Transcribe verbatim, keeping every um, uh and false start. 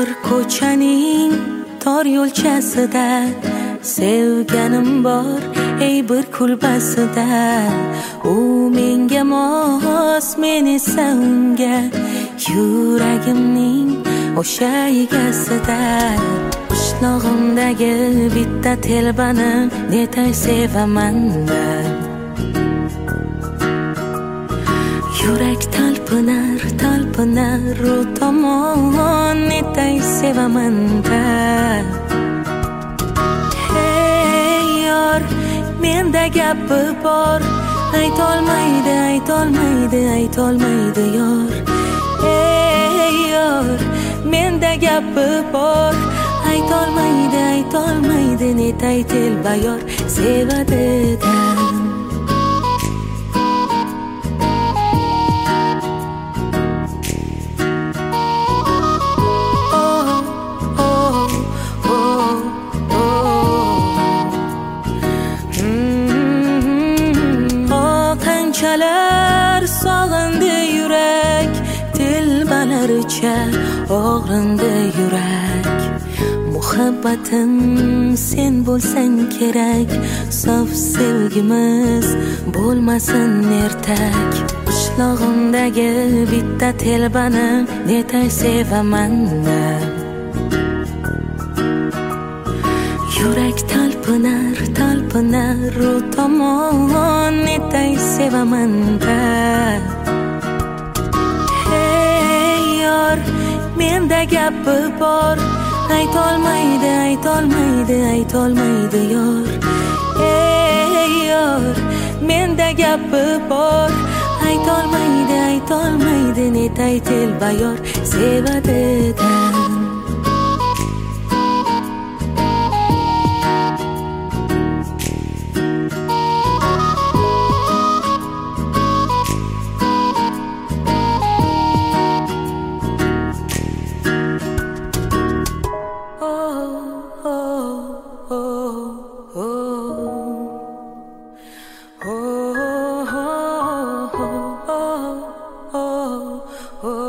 tor ko'chaning tor yo'lchasida sevganim bor ey bir kulbasida. U menga mos, men esa unga, yuragimning o'sha egasida. Qishlog'imdagi bitta telbani netay sevaman-da. Yurak talpinar, talpinar u tomon, netay sevaman-da. Hey yor, menda gapi bor, aytolmaydi, aytolmaydi, aytolmaydi yor. Hey yor, menda gapi bor, aytolmaydi, aytolmaydi, netay telba yor sevadi-da. Qanchalar sog'indi yurak, telbalaricha og'rindi yurak. Muhabbatim sen bo'lsang kerak, sof sevgimiz bo'lmasin ertak. Qishlog'imdagi bitta telbani netay sevaman-da. Yurak talpinar, talpinar u tomon, netay sevaman-da. Hey yor, menda gapi bor, aytolmaydi, aytolmaydi, aytolmaydi yor. Hey yor, menda gapi bor, aytolmaydi, aytolmaydi, netay telba yor sevadi-da. Oh